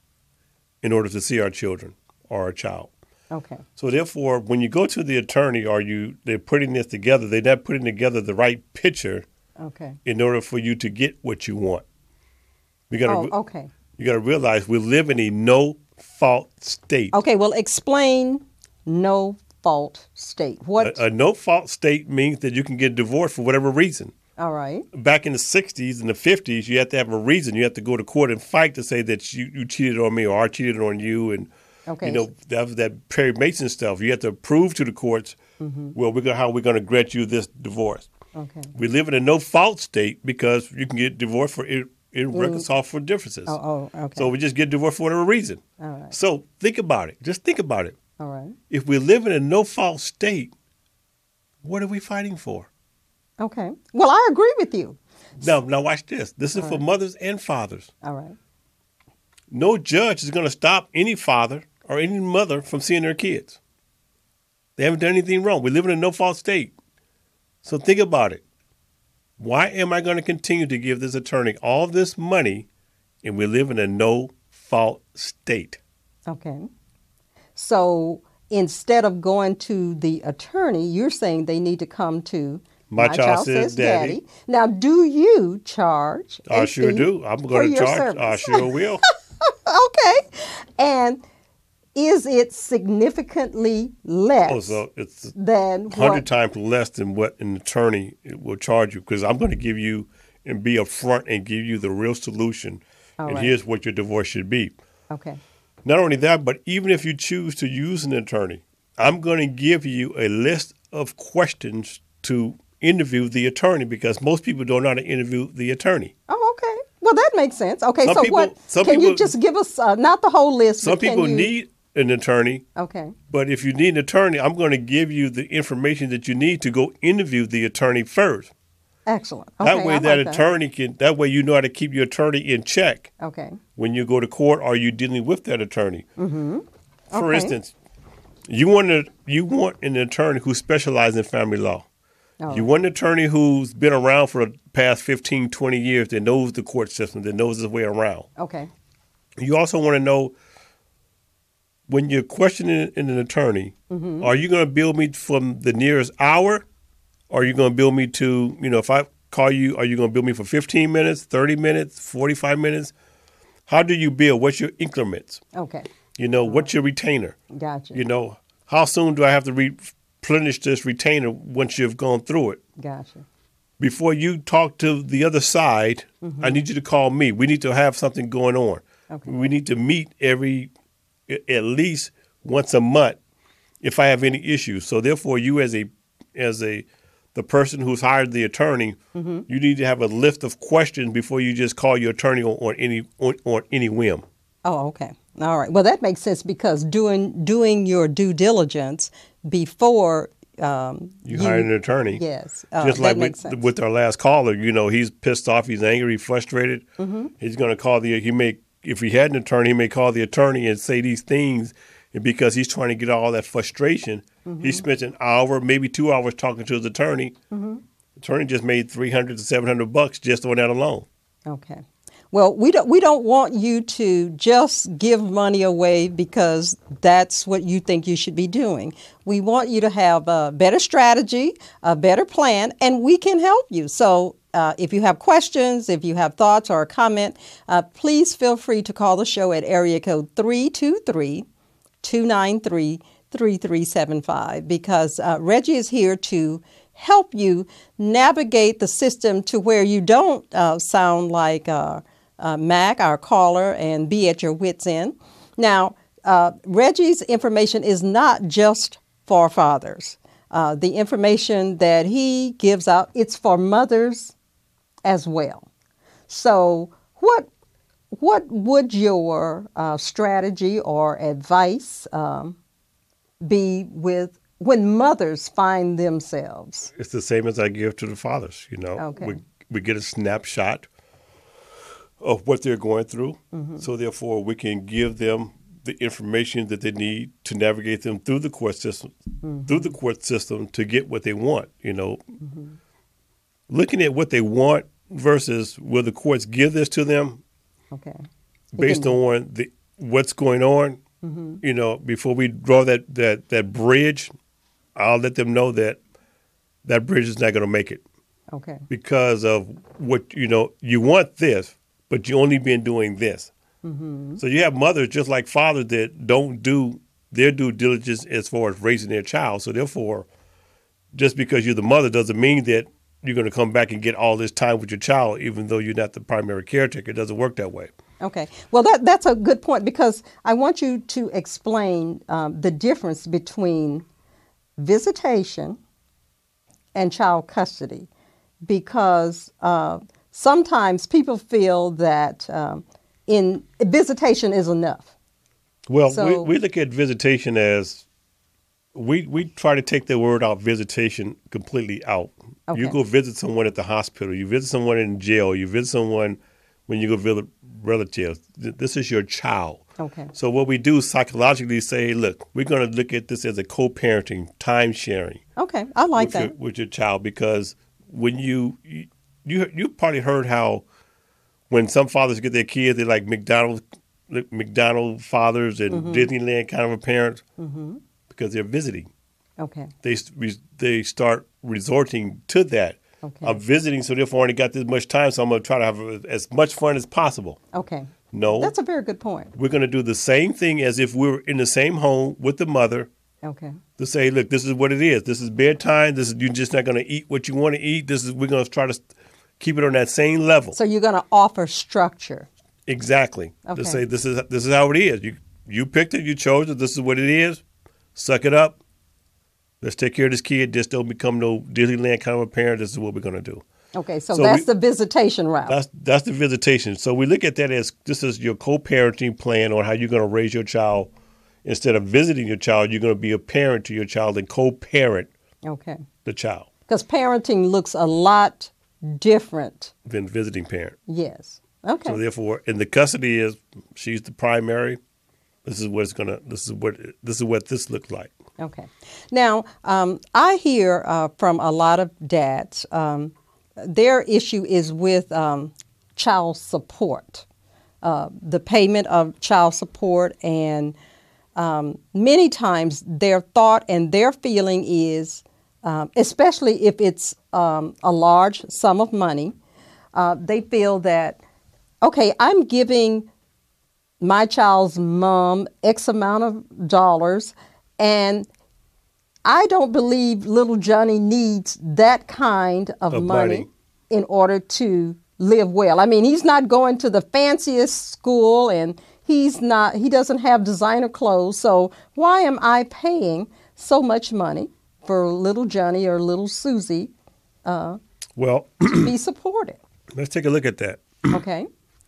in order to see our children or our child. Okay. So therefore, when you go to the attorney, or you they're putting this together, they're not putting together the right picture Okay. in order for you to get what you want. We got to Oh, okay. you got to realize we live in a no-fault state. Okay. Well, explain no fault state. What? A, a no-fault state means that you can get divorced for whatever reason. all right. Back in the sixties and the fifties, you had to have a reason. You had to go to court and fight to say that you, you cheated on me or I cheated on you. And, Okay. you know, that was that Perry Mason stuff. You had to prove to the courts, Mm-hmm. well, we're gonna, how we're going to grant you this divorce. Okay. We live in a no-fault state because you can get divorced for ir- irreconcilable differences. Oh, oh, okay. So we just get divorced for whatever reason. All right. So think about it. Just think about it. All right. If we live in a no-fault state, what are we fighting for? Okay. Well, I agree with you. Now, now watch this. This is for mothers and fathers. All right. No judge is going to stop any father or any mother from seeing their kids. They haven't done anything wrong. We live in a no-fault state. So think about it. Why am I going to continue to give this attorney all this money and we live in a no-fault state? Okay. So instead of going to the attorney, you're saying they need to come to My Child Says Daddy. Now, do you charge? I a sure fee do. I'm for going to your charge. I service? sure will. Okay. And is it significantly less Oh, so it's than one hundred what? times less than what an attorney will charge you, because I'm going to give you and be upfront and give you the real solution. All and right. here's what your divorce should be. Okay. Not only that, but even if you choose to use an attorney, I'm going to give you a list of questions to interview the attorney, because most people don't know how to interview the attorney. Oh, okay. Well, that makes sense. Okay, Some so people- what? some Can you people- just give us uh, not the whole list? Some but can people you- need an attorney, Okay. but if you need an attorney, I'm going to give you the information that you need to go interview the attorney first. Excellent. Okay, That way, I that like attorney can. That way, you know how to keep your attorney in check Okay. when you go to court. Or you dealing with that attorney? Mm-hmm. For Okay. instance, you want a, you want an attorney who specializes in family law. All You right. want an attorney who's been around for the past fifteen, twenty years, that knows the court system, that knows his way around. Okay. You also want to know, when you're questioning an attorney, Mm-hmm. are you going to bill me from the nearest hour? Or are you going to bill me to, you know, if I call you, are you going to bill me for fifteen minutes, thirty minutes, forty-five minutes? How do you bill? What's your increments? Okay. You know, what's your retainer? Gotcha. You know, how soon do I have to replenish this retainer once you've gone through it? Gotcha. Before you talk to the other side, I need you to call me. We need to have something going on. Okay. We need to meet every, at least once a month, if I have any issues. So therefore, you as a, as a, the person who's hired the attorney, you need to have a list of questions before you just call your attorney on, on any on, on any whim. Oh, okay. All right. Well, that makes sense, because doing doing your due diligence before um, You, hire an attorney. Yes, uh, Just that like makes with, sense. with our last caller, you know, he's pissed off, he's angry, frustrated. Mm-hmm. He's going to call the, he may, if he had an attorney, he may call the attorney and say these things, and because he's trying to get all that frustration, Mm-hmm. he spent an hour, maybe two hours talking to his attorney. Mm-hmm. Attorney just made three hundred to seven hundred bucks just on that alone. Okay. Well, we don't we don't want you to just give money away because that's what you think you should be doing. We want you to have a better strategy, a better plan, and we can help you. So uh, if you have questions, if you have thoughts or a comment, uh, please feel free to call the show at area code three two three, two nine three, three three seven five, because uh, Reggie is here to help you navigate the system to where you don't uh, sound like uh, uh, Mac, our caller, and be at your wits' end. Now, uh, Reggie's information is not just for fathers. Uh, the information that he gives out, it's for mothers as well. So what what would your uh, strategy or advice um, be with when mothers find themselves? It's the same as I give to the fathers, you know. Okay. We, we get a snapshot of what they're going through. Mm-hmm. So therefore, we can give them the information that they need to navigate them through the court system, Mm-hmm. through the court system to get what they want, you know. Looking at what they want versus will the courts give this to them Okay. based Again, on the what's going on. Mm-hmm. You know, before we draw that, that, that bridge, I'll let them know that that bridge is not going to make it Okay. because of what, you know, you want this, but you only been doing this. Mm-hmm. So you have mothers just like fathers that don't do their due diligence as far as raising their child. So therefore, just because you're the mother doesn't mean that you're going to come back and get all this time with your child, even though you're not the primary caretaker. It doesn't work that way. Okay. Well, that that's a good point, because I want you to explain um, the difference between visitation and child custody, because uh, sometimes people feel that um, in visitation is enough. Well, So- we, we look at visitation as we we try to take the word out visitation completely out. You Okay. go visit someone at the hospital, you visit someone in jail, you visit someone when you go visit relatives. Th- This is your child. Okay. So what we do psychologically say, look, we're going to look at this as a co-parenting, time sharing Okay. I like with, your, that. with your child, because when you you you you probably heard how when some fathers get their kids, they're like McDonald's McDonald fathers and Mm-hmm. Disneyland kind of a parent because they're visiting. Okay. They s- re- they start resorting to that. Okay. I'm visiting, so therefore I only got this much time, so I'm going to try to have as much fun as possible. Okay. No. That's a very good point. We're going to do the same thing as if we were in the same home with the mother Okay. to say, look, this is what it is. This is bedtime. This is you're just not going to eat what you want to eat. This is we're going to try to keep it on that same level. So you're going to offer structure. Exactly. Okay. To say this is this is how it is. You you picked it. You chose it. This is what it is. Suck it up. Let's take care of this kid. Just don't become no Disneyland kind of a parent. This is what we're going to do. Okay, so, So that's we- the visitation route. That's that's the visitation. So we look at that as this is your co-parenting plan on how you're going to raise your child. Instead of visiting your child, you're going to be a parent to your child and co-parent Okay. the child Because parenting looks a lot different. than visiting parent. Yes. Okay. So therefore, and the custody is she's the primary. This is what it's gonna. This is what this is what this looks like. Okay. Now, um, I hear uh, from a lot of dads, um, their issue is with um, child support, uh, the payment of child support, and um, many times their thought and their feeling is, um, especially if it's um, a large sum of money, uh, they feel that, okay, I'm giving my child's mom X amount of dollars, and I don't believe little Johnny needs that kind of, Of money, money. in order to live well. I mean, he's not going to the fanciest school, and he's not, he doesn't have designer clothes. So why am I paying so much money for little Johnny or little Susie Well, to be supported? let's take a look at that. Okay.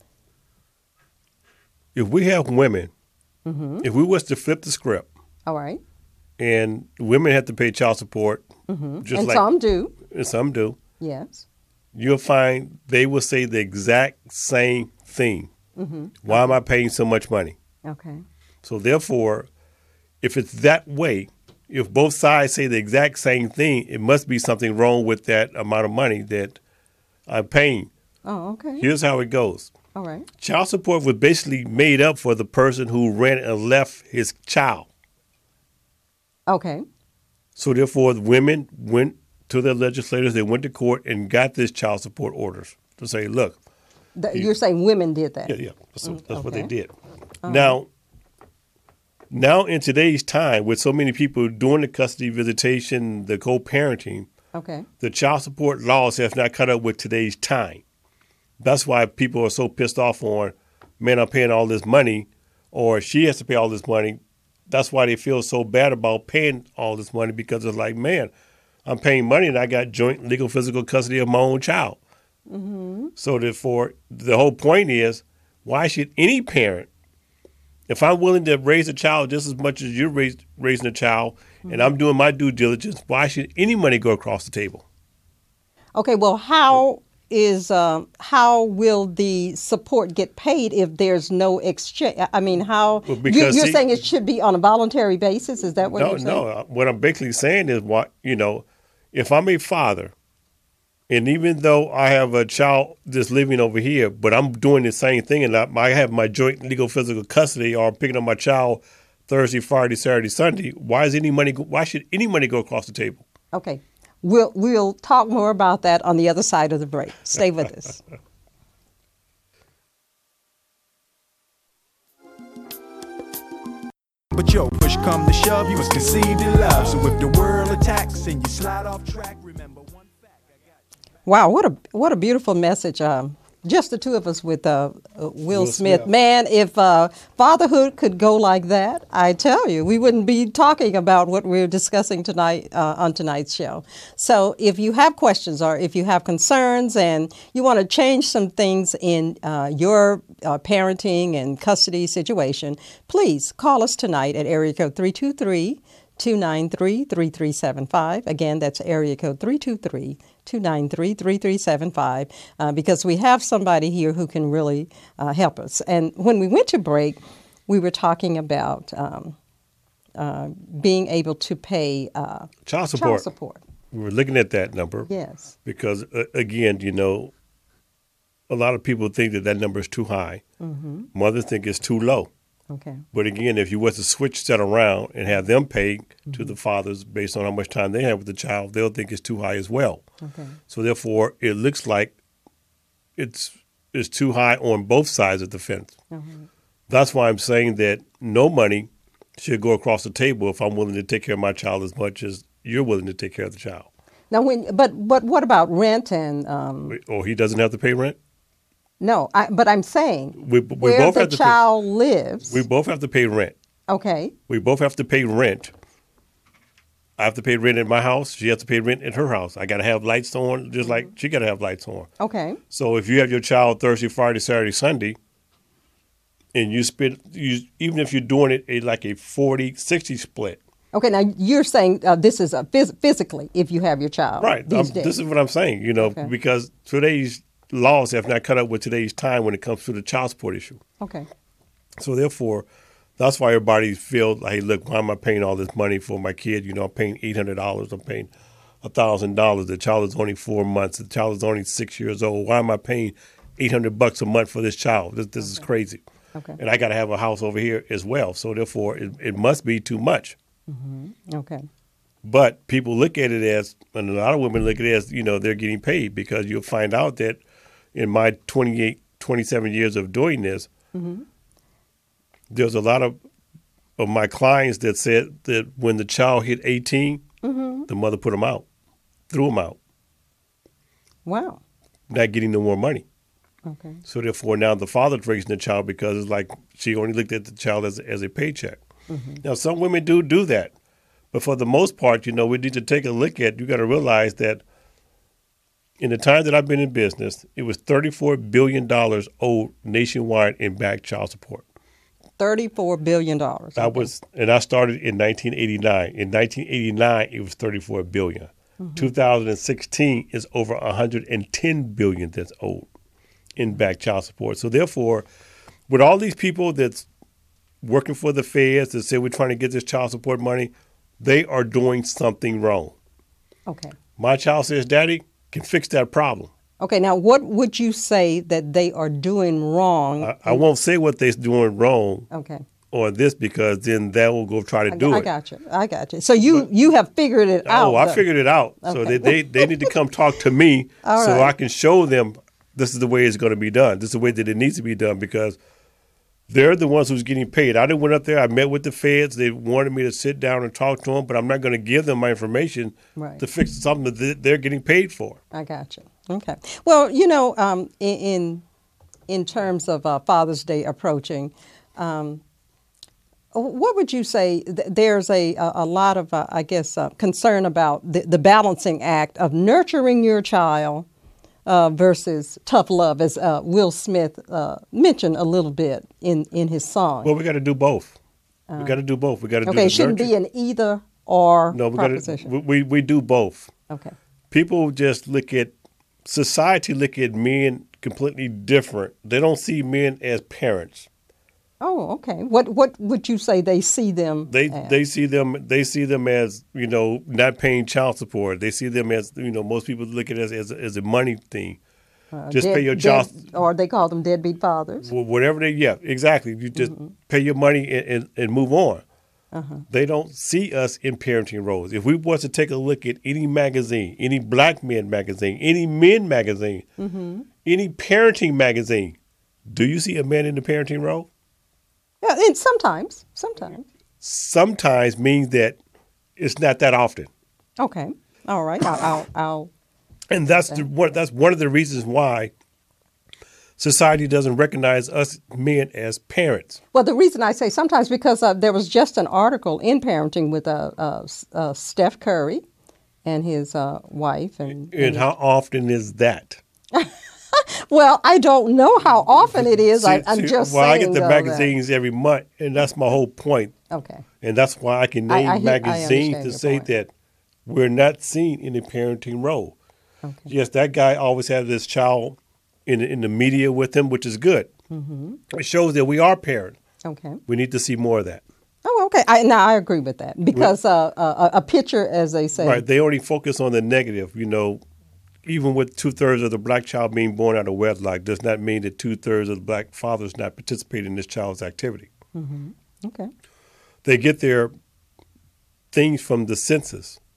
If we have women, Mm-hmm. if we was to flip the script All right. and women have to pay child support, just Mm-hmm. And like some do. and some do, Yes. you'll find they will say the exact same thing. Mm-hmm. Why am I paying so much money? Okay. So therefore, if it's that way, if both sides say the exact same thing, it must be something wrong with that amount of money that I'm paying. Oh, okay. Here's how it goes. All right. Child support was basically made up for the person who ran and left his child. Okay. So therefore, the women went to their legislators, they went to court and got this child support orders to say, look, Th- You're saying women did that? yeah, yeah, that's, that's what they okay. did. Now, now in today's time, with so many people doing the custody visitation, the co-parenting, Okay. the child support laws have not caught up with today's time. That's why people are so pissed off on, man, I'm paying all this money, or she has to pay all this money. That's why they feel so bad about paying all this money, because it's like, man, I'm paying money and I got joint legal physical custody of my own child. Mm-hmm. So therefore, the whole point is, why should any parent, if I'm willing to raise a child just as much as you're raise, raising a child, Mm-hmm. and I'm doing my due diligence, why should any money go across the table? Okay. Well, how is um, how will the support get paid if there's no exchange? I mean, how Well, you, because you're see- saying it should be on a voluntary basis? Is that what No, you're saying? no. uh, What I'm basically saying is, what you know, if I'm a father, and even though I have a child that's living over here, but I'm doing the same thing, and I, I have my joint legal physical custody, or I'm picking up my child Thursday, Friday, Saturday, Sunday. Why is any money? Go, why should any money go across the table? Okay. We'll we'll talk more about that on the other side of the break. Stay with us. But yo, push come to shove, you was conceived in love. So if the world attacks and you slide off track, remember one fact. I got you. Wow, what a what a beautiful message. Um, just the two of us with uh, uh, Will, Will Smith. Smith. Man, if uh, fatherhood could go like that, I tell you, we wouldn't be talking about what we're discussing tonight uh, on tonight's show. So if you have questions or if you have concerns and you want to change some things in uh, your uh, parenting and custody situation, please call us tonight at area code three two three, two nine three, three three seven five. Again, that's area code three two three, two nine three, three three seven five, uh, because we have somebody here who can really uh, help us. And when we went to break, we were talking about um, uh, being able to pay uh, Child support. child support. We were looking at that number Yes. because, uh, again, you know, a lot of people think that that number is too high. Mm-hmm. Mothers think it's too low. Okay. But again, if you was to switch that around and have them pay to the fathers based on how much time they have with the child, they'll think it's too high as well. Okay. So therefore, it looks like it's is too high on both sides of the fence. Mm-hmm. That's why I'm saying that no money should go across the table if I'm willing to take care of my child as much as you're willing to take care of the child. Now, when but but what about rent and? Um, Or he doesn't have to pay rent? no, I, but I'm saying We, we where both the have to child lives. pay, we both have to pay rent. Okay. We both have to pay rent. I have to pay rent at my house. She has to pay rent at her house. I got to have lights on, just like she got to have lights on. Okay. So if you have your child Thursday, Friday, Saturday, Sunday, and you spend, you, even if you're doing it a, like a forty sixty split. Okay. Now you're saying uh, this is a phys- physically if you have your child. Right. These Um, days. this is what I'm saying, you know, Okay. because today's laws have not cut up with today's time when it comes to the child support issue. Okay. So therefore, that's why everybody feels like, hey, look, why am I paying all this money for my kid? You know, I'm paying eight hundred dollars. I'm paying one thousand dollars. The child is only four months. The child is only six years old. Why am I paying eight hundred bucks a month for this child? This, this is crazy. Okay. And I got to have a house over here as well. So therefore, it, it must be too much. Okay. But people look at it as, and a lot of women look at it as, you know, they're getting paid, because you'll find out that in my twenty-eight, twenty-seven years of doing this, Mm-hmm. there's a lot of, of my clients that said that when the child hit eighteen, Mm-hmm. the mother put them out, threw them out, Wow. not getting no more money. Okay. So therefore, now the father's raising the child because it's like she only looked at the child as, as a paycheck. Mm-hmm. Now, some women do do that. But for the most part, you know, we need to take a look at, you got to realize that in the time that I've been in business, it was thirty-four billion dollars owed nationwide in back child support. thirty-four billion dollars. I was, and I started in nineteen eighty-nine. In nineteen eighty-nine, it was thirty-four billion dollars. Mm-hmm. two thousand sixteen is over one hundred ten billion dollars that's owed in back child support. So therefore, with all these people that's working for the feds that say we're trying to get this child support money, they are doing something wrong. Okay. My child says, Daddy, can fix that problem. Okay. Now, what would you say that they are doing wrong? I, I won't say what they're doing wrong Okay. on this, because then that will go try to I, do I it. got you. I got you. So you you have figured it out. Oh, I though. figured it out. So Okay. they, they, they need to come talk to me All so right. I can show them this is the way it's going to be done. This is the way that it needs to be done, because they're the ones who's getting paid. I didn't went up there. I met with the feds. They wanted me to sit down and talk to them, but I'm not going to give them my information Right. to fix something that they're getting paid for. I got you. Okay. Well, you know, um, in, in in terms of uh, Father's Day approaching, um, what would you say? Th- there's a a, a lot of, uh, I guess, uh, concern about the, the balancing act of nurturing your child uh, versus tough love, as uh, Will Smith uh, mentioned a little bit in, in his song. Well, we got to do both. we got to do both. We got to do okay, the it shouldn't nurture- be an either or No, we got proposition. to. We, we do both. okay. People just look at society. Look at men completely different. They don't see men as parents. Oh, okay. What what would you say they see them They as? they see them they see them as, you know, not paying child support. They see them as, you know, most people look at it as as, as a money thing. Uh, just dead- pay your dead- child, or they call them deadbeat fathers. wh- whatever they yeah exactly. You just Mm-hmm. pay your money and, and, and move on. Uh-huh. They don't see us in parenting roles. If we was to take a look at any magazine, any black men magazine, any men magazine, Mm-hmm. any parenting magazine, do you see a man in the parenting role? Yeah, and sometimes, sometimes. Sometimes means that it's not that often. Okay, all right. I'll, I'll, I'll And that's the, one, that's one of the reasons why society doesn't recognize us men as parents. Well, the reason I say sometimes because uh, there was just an article in Parenting with uh, uh, uh, Steph Curry and his uh, wife, and, And how often is that? well, I don't know how often it is. I, See- I'm see, just well, I saying. get the though, magazines every month, and that's my whole point. That, okay. And that's why I can I- name I hear- I magazines understand to your say point. that we're not seen in a parenting role. Okay. Yes, that guy always had this child in in the media with him, which is good. Mm-hmm. It shows that we are parents. Okay. We need to see more of that. Oh, okay. I, now I agree with that because uh, uh, a picture, as they say. Right. They only focus on the negative. You know, even with two thirds of the black child being born out of wedlock, does not mean that two thirds of the black fathers not participating in this child's activity. Mm-hmm. Okay. They get their things from the census.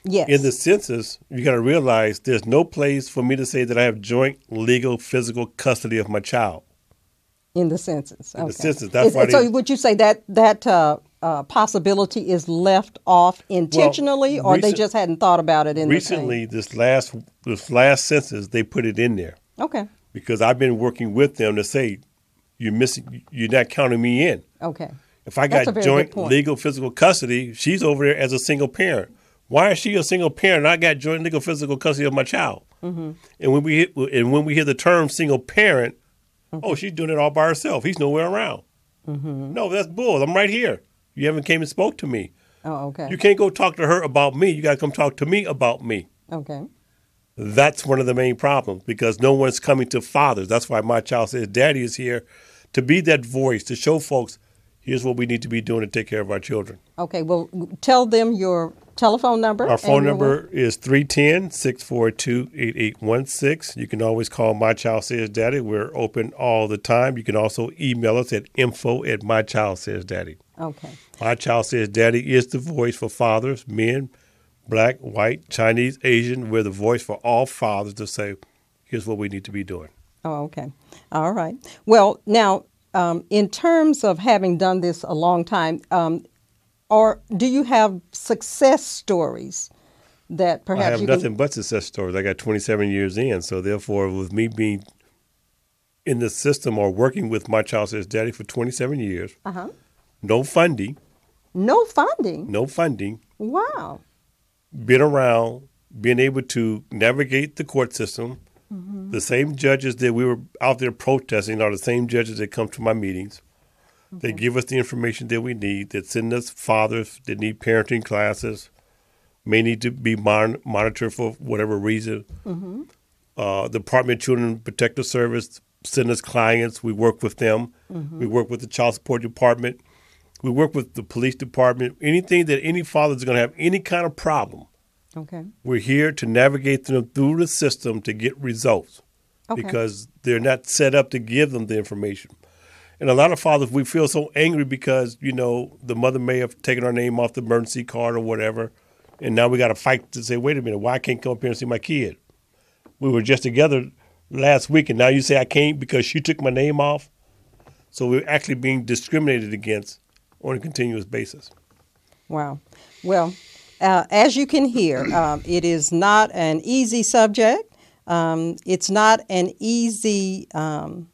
Yes. In the census, you got to realize there's no place for me to say that I have joint legal physical custody of my child. In the census. In the Okay. census, that's Is- why So they- would you say that that uh, uh, possibility is left off intentionally, or they recent- just hadn't thought about it in Recently, this last this last census, they put it in there the thing? Okay. because I've been working with them to say you're missing, you're not counting me in. Okay. If I That's a got very joint good point. legal physical custody, she's over there as a single parent. Why is she a single parent? And I got joint legal physical custody of my child. Mm-hmm. And when we hit, and when we hear the term single parent, mm-hmm. oh, she's doing it all by herself. He's nowhere around. Mm-hmm. No, that's bull. I'm right here. You haven't came and spoke to me. Oh, okay. You can't go talk to her about me. You got to come talk to me about me. Okay. That's one of the main problems because no one's coming to fathers. That's why my child says, Daddy is here to be that voice, to show folks, here's what we need to be doing to take care of our children. Okay. Well, tell them your telephone number. Our phone and your- number is three one zero, six four two, eight eight one six. You can always call My Child Says Daddy. We're open all the time. You can also email us at info at My Child Says Daddy. Okay. My Child Says Daddy is the voice for fathers, men, black, white, Chinese, Asian. We're the voice for all fathers to say, here's what we need to be doing. Oh, okay. All right. Well, now, um, in terms of having done this a long time, um, or do you have success stories that perhaps I have you nothing can... but success stories. I got twenty-seven years in, so therefore, with me being in the system or working with My Child Says Daddy for twenty-seven years, Uh-huh. no funding, No funding? no funding, Wow. been around, being able to navigate the court system. Mm-hmm. The same judges that we were out there protesting are the same judges that come to my meetings. Okay. They give us the information that we need. That send us fathers that need parenting classes, may need to be mon- monitored for whatever reason. Mm-hmm. Uh, the Department of Children Protective Service send us clients. We work with them. Mm-hmm. We work with the Child Support Department. We work with the police department. Anything that any father is going to have any kind of problem, Okay. we're here to navigate them through the system to get results Okay. because they're not set up to give them the information. And a lot of fathers, we feel so angry because, you know, the mother may have taken our name off the emergency card or whatever. And now we got to fight to say, wait a minute, why I can't come up here and see my kid? We were just together last week, and now you say I can't because she took my name off? So we're actually being discriminated against on a continuous basis. Wow. Well, uh, as you can hear, um, it is not an easy subject. Um, it's not an easy um,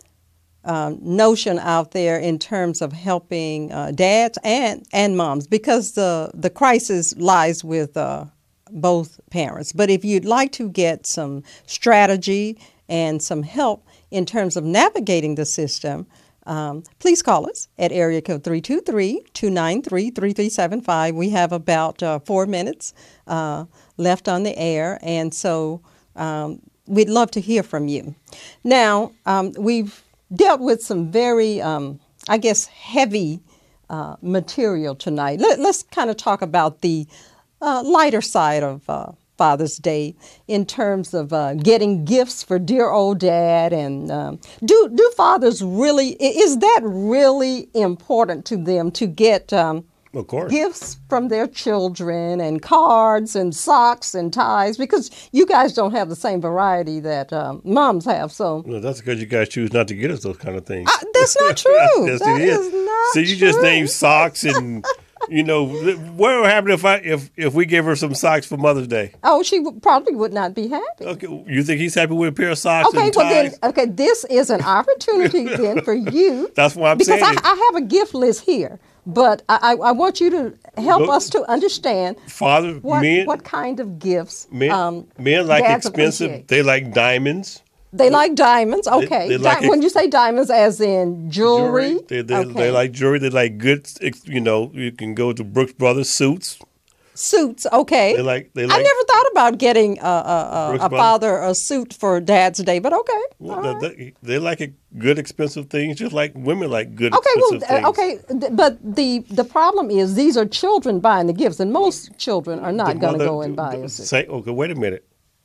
um, notion out there in terms of helping uh, dads and, and moms because the, the crisis lies with uh, both parents. But if you'd like to get some strategy and some help in terms of navigating the system, Um, please call us at area code three two three, two nine three, three three seven five. We have about uh, four minutes uh, left on the air, and so um, we'd love to hear from you. Now, um, we've dealt with some very, um, I guess, heavy uh, material tonight. Let, let's kind of talk about the uh, lighter side of uh, Father's Day in terms of uh, getting gifts for dear old dad, and um, do do fathers really, i- is that really important to them to get um, Of course. gifts from their children and cards and socks and ties? Because you guys don't have the same variety that um, moms have. So No, that's because you guys choose not to get us those kind of things. uh, that's not true. yes, That it is. is not See, you just true. named socks and, you know, what would happen if I if if we gave her some socks for Mother's Day? Oh, she would, probably would not be happy. Okay, you think he's happy with a pair of socks Okay, and well then, ties? okay, this is an opportunity then for you. That's what I'm because saying. I, I have a gift list here, but I, I, I want you to help Look, us to understand Father, what men, what kind of gifts men, um, men like dads expensive. appreciate. They like diamonds. They like diamonds. Okay, they Di- like ex- when you say diamonds, as in jewelry. They, they, okay. they like jewelry. They like good. ex- You know, you can go to Brooks Brothers suits. Suits. Okay. They like. They I like. never thought about getting a, a, a, Brooks a Brothers. father a suit for Dad's Day, but okay. Well, All they, right. they, they like a good expensive things, just like women like good Okay, well, expensive things. uh, okay, th- but the the problem is these are children buying the gifts, and most children are The not going to mother- go and buy the- a suit. say, okay, wait a minute.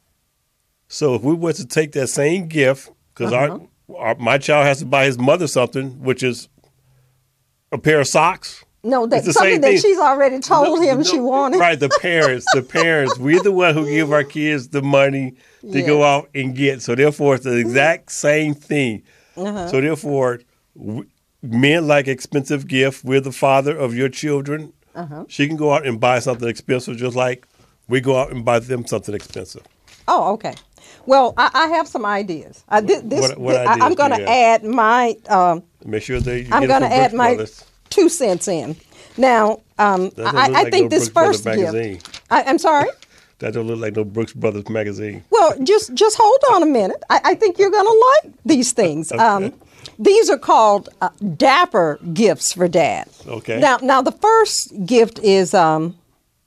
So if we were to take that same gift, because Uh-huh. our, our my child has to buy his mother something, which is a pair of socks. No, It's that's the something same that thing. she's already told No, him no, she wanted. Right, the parents, the parents. We're the one who give our kids the money to go Yes. out and get. So therefore, it's the exact same thing. Uh-huh. So therefore, w- men like expensive gifts. We're the father of your children. Uh-huh. She can go out and buy something expensive, just like we go out and buy them something expensive. Oh, okay. Well, I, I have some ideas. I, thi- this, What- what thi- I, ideas I'm do going you to have? add my. Um, Make sure they. You I'm get it going to from add Brooks my Brothers. two cents in. Now, um, That don't I, look I like think no this Brooks first Brothers gift. magazine. I, I'm sorry. That don't look like no Brooks Brothers magazine. Well, just just hold on a minute. I, I think you're going to like these things. Um, these are called uh, Dapper gifts for Dad. Okay. Now, now the first gift is um,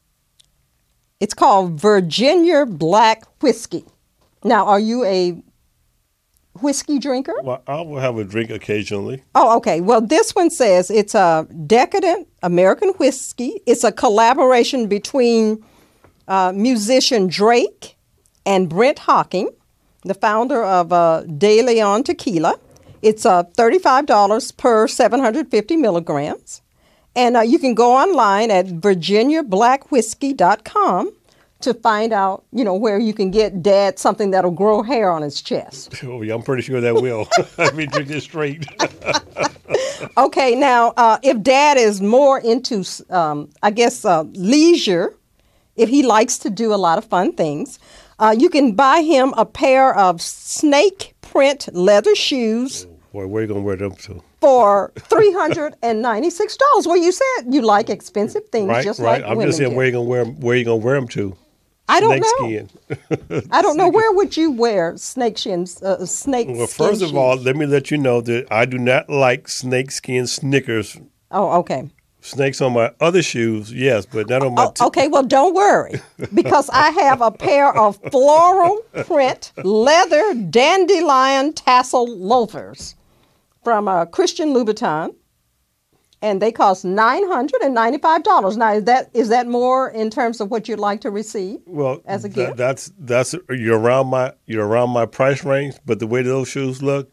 it's called Virginia Black Whiskey. Now, are you a whiskey drinker? Well, I will have a drink occasionally. Oh, okay. Well, this one says it's a decadent American whiskey. It's a collaboration between uh, musician Drake and Brent Hocking, the founder of uh, De Leon Tequila. It's uh, thirty-five dollars per seven hundred fifty milligrams. And uh, you can go online at virginia black whiskey dot com to find out, you know, where you can get Dad something that'll grow hair on his chest. Oh, yeah, I'm pretty sure that will. Let me drink it straight. Okay, now, uh, if Dad is more into, um, I guess, uh, leisure, if he likes to do a lot of fun things, uh, you can buy him a pair of snake print leather shoes Boy, where you gonna wear them to? for three hundred ninety-six dollars. Well, you said you like expensive things Right, just right. like I'm women just saying do. where you gonna wear 'em- where you gonna wear them to? I don't Snake know. skin. I don't know. Where would you wear snake shins, uh, snake Well, skin first of all, shoes? let me let you know that I do not like snake skin Snickers. Oh, okay. Snakes on my other shoes, yes, but not on my. Oh, okay, well, don't worry, because I have a pair of floral print leather dandelion tassel loafers from uh, Christian Louboutin, and they cost nine hundred ninety-five dollars. Now, is that is that more in terms of what you'd like to receive Well, as a tha- gift? that's that's you're around my you're around my price range, but the way those shoes look,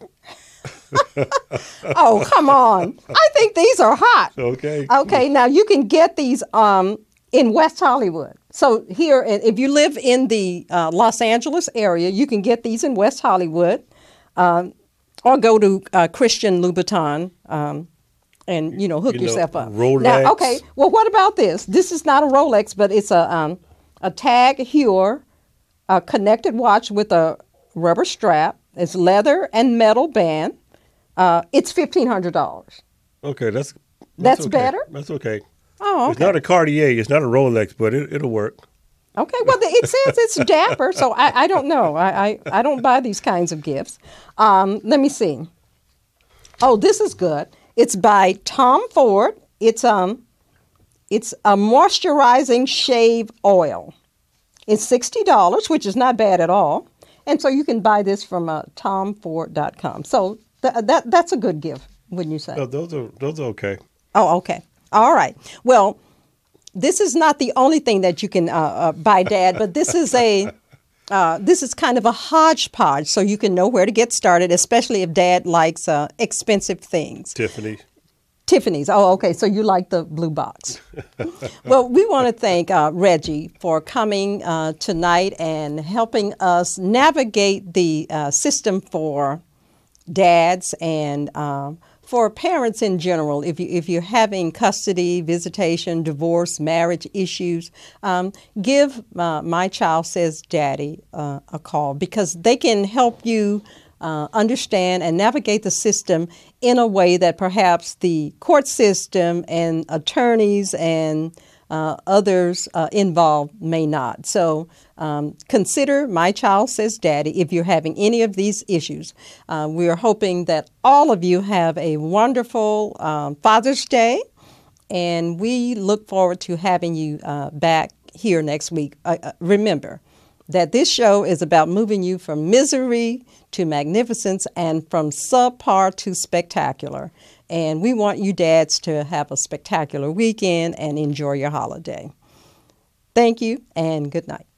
Oh, come on. I think these are hot. okay. Okay, now you can get these um, in West Hollywood. So here, in- if you live in the uh, Los Angeles area, you can get these in West Hollywood, um, or go to uh, Christian Louboutin um, and you know hook You know, yourself up. Rolex. Now, okay. Well, what about this? This is not a Rolex, but it's a um, a Tag Heuer, a connected watch with a rubber strap. It's leather and metal band. Uh, it's fifteen hundred dollars. Okay, that's That's okay. better? That's okay. Oh, It's okay. not a Cartier. It's not a Rolex, but it, it'll work. Okay, well, the- it says it's dapper, so I, I don't know. I, I, I don't buy these kinds of gifts. Um, let me see. Oh, this is good. It's by Tom Ford. It's um, it's a moisturizing shave oil. It's sixty dollars, which is not bad at all. And so you can buy this from uh, tom ford dot com. So th- that that's a good gift, wouldn't you say? No, those are those are okay. Oh, okay. All right. Well, this is not the only thing that you can uh, uh, buy, Dad, but this is a uh, this is kind of a hodgepodge, so you can know where to get started, especially if Dad likes uh, expensive things. Tiffany. Tiffany's. Oh, okay. So you like the blue box. Well, we want to thank uh, Reggie for coming uh, tonight and helping us navigate the uh, system for dads and um, for parents in general. If you if you're having custody, visitation, divorce, marriage issues, um, give uh, My Child Says Daddy uh, a call, because they can help you Uh, understand and navigate the system in a way that perhaps the court system and attorneys and uh, others uh, involved may not. So um, consider My Child Says Daddy if you're having any of these issues. Uh, we are hoping that all of you have a wonderful um, Father's Day, and we look forward to having you uh, back here next week. Uh, uh, remember that this show is about moving you from misery to magnificence and from subpar to spectacular. And we want you dads to have a spectacular weekend and enjoy your holiday. Thank you and good night.